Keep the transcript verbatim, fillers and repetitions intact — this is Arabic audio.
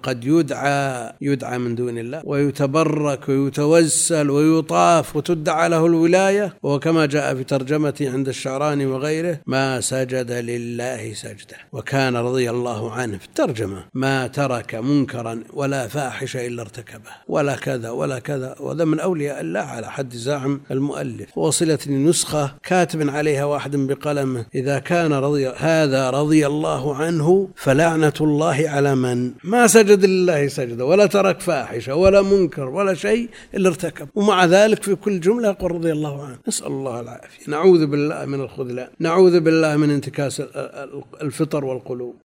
قد يدعى يدعى من دون الله ويتبرك ويتوسل ويطاف وتدعى له الولاية، وكما جاء في ترجمته عند الشعراني وغيره ما سجد لله سجدة. وكان رضي الله عنه في الترجمة ما ترك منكرا ولا فاحشة إلا ارتكبه ولا كذا ولا كذا، وذا من أولياء الله على حد زعم المؤلف. وصلتني نسخة كاتب عليها واحد بقلمه: إذا كان رضي هذا رضي الله عنه فلعنة الله على من ما سجد لله سجدة ولا ترك فاحشة ولا منكر ولا شيء إلا ارتكب، ومع ذلك في كل جملة يقول رضي الله عنه. نسأل الله العافية. نعوذ بالله من الخذلان، نعوذ بالله من انتكاس الفطر والقلوب.